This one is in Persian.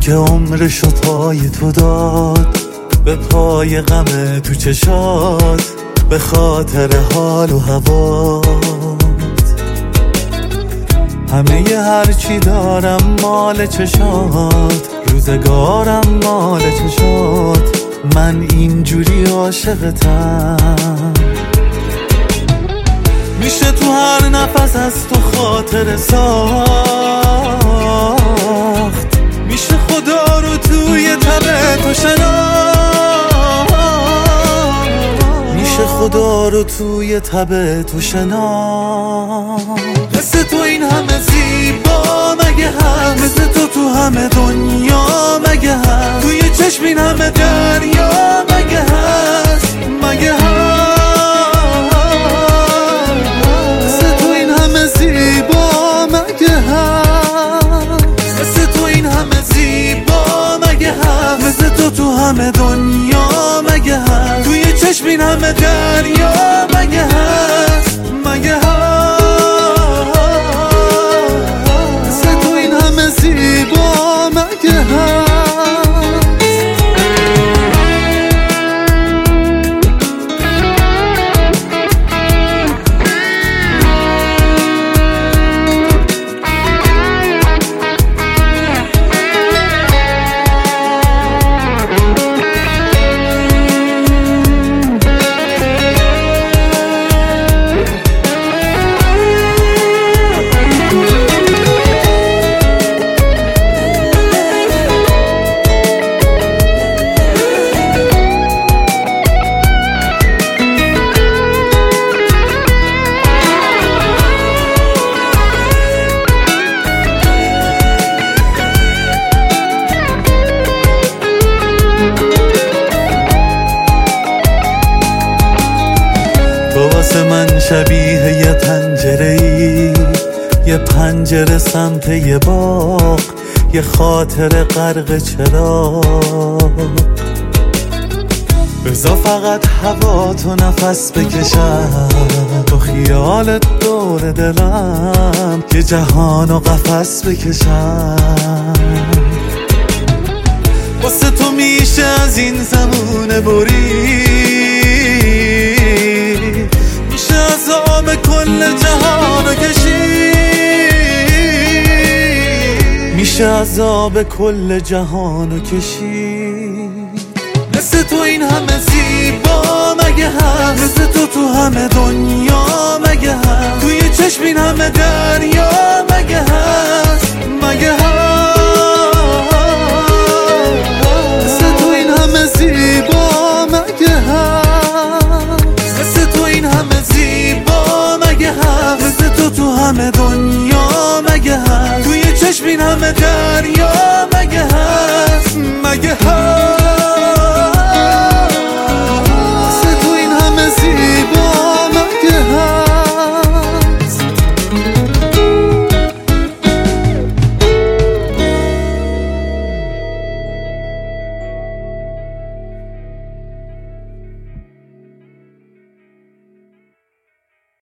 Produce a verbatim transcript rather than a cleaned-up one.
که عمرشو پای تو داد، به پای غم تو چشات، به خاطر حال و هوات. همه ی هرچی دارم مال چشات، روزگارم مال چشات، من اینجوری عاشقتم. میشه تو هر نفس از تو خاطر ساخت، میشه خدا رو توی تب تو شناخت، میشه خدا رو توی تب تو شناخت. مثل تو این همه زیبا مگه هست؟ مثل تو تو همه دنیا مگه هست؟ توی چشم این همه دریا مگه هست؟ مگه هست؟ مثل تو این همه زیبا مگه هست؟ مثل تو این همه زیبا مگه هست؟ مثل تو تو همه دنیا مگه هست؟ توی چشم این همه دریا مگه هست؟ مگه هست؟ زیبا مگه هست؟ واسه من شبیه یه پنجره‌ای، یه پنجره سمت یه باغ، یه خاطر غرق چراغ. بذار فقط هوا تو نفس بکشم، تو خیالت دور دلم، یه جهان و قفس بکشم. واسه تو میشه از این زمونه برید، عذاب کل جهانو کشید، میشه عذاب کل جهانو کشید. مثل تو این همه زیبا مگه هست؟ مثل تو تو همه دنیا مگه هست؟ توی چشم این همه دریا مگه هست؟ مگه هست؟ مثل تو این همه زیبا مگه هست؟ مثل تو این همه زیبا مگه هست؟ مثل تو تو همه دنیا مگه هست؟ توی چشم این همه دریا